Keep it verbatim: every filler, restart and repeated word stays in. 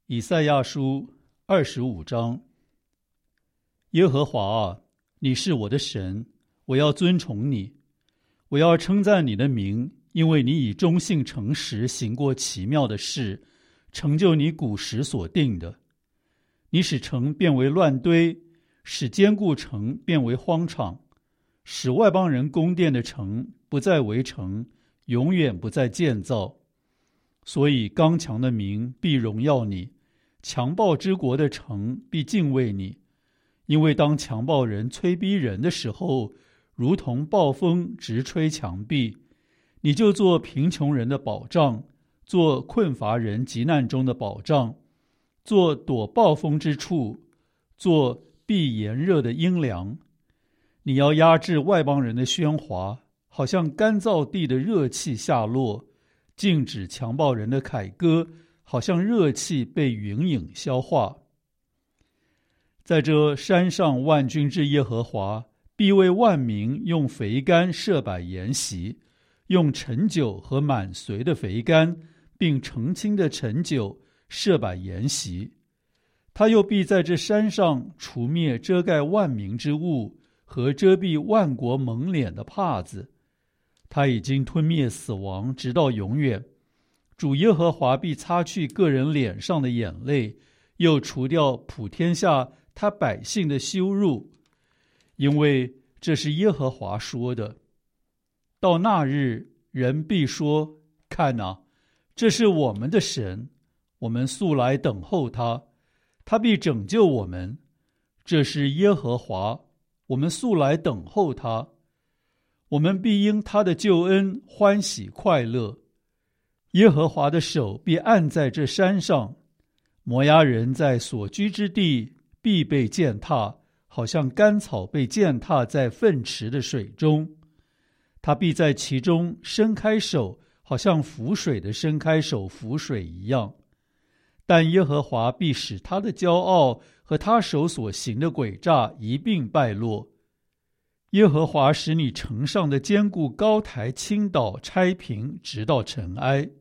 以赛亚书二十五章。耶和华啊，你是我的神，我要尊崇你，我要称赞你的名，因为你以忠信诚实行过奇妙的事，成就你古时所定的。你使城变为乱堆，使坚固城变为荒场，使外邦人宫殿的城不再为城，永远不再建造。所以刚强的民必荣耀你，强暴之国的城必敬畏你。因为当强暴人催逼人的时候，如同暴风直吹墙壁，你就做贫穷人的保障，做困乏人急难中的保障，做躲暴风之处，做避炎热的阴凉。你要压制外邦人的喧哗，好像干燥地的热气下落，禁止强暴人的凯歌，好像热气被云影消化。在这山上万军之耶和华必为万民用肥甘设摆筵席，用陈酒和满髓的肥甘，并澄清的陈酒设摆筵席。他又必在这山上除灭遮盖万民之物和遮蔽万国蒙脸的帕子。他已经吞灭死亡，直到永远。主耶和华必擦去个人脸上的眼泪，又除掉普天下他百姓的羞辱，因为这是耶和华说的。到那日，人必说：看哪，这是我们的神，我们素来等候他，他必拯救我们。这是耶和华，我们素来等候他，我们必因他的救恩欢喜快乐。耶和华的手必按在这山上，摩押人在所居之地必被践踏，好像干草被践踏在粪池的水中。他必在其中伸开手，好像浮水的伸开手浮水一样。但耶和华必使他的骄傲和他手所行的诡诈一并败落。耶和华使你城上的坚固高台倾倒拆平，直到尘埃。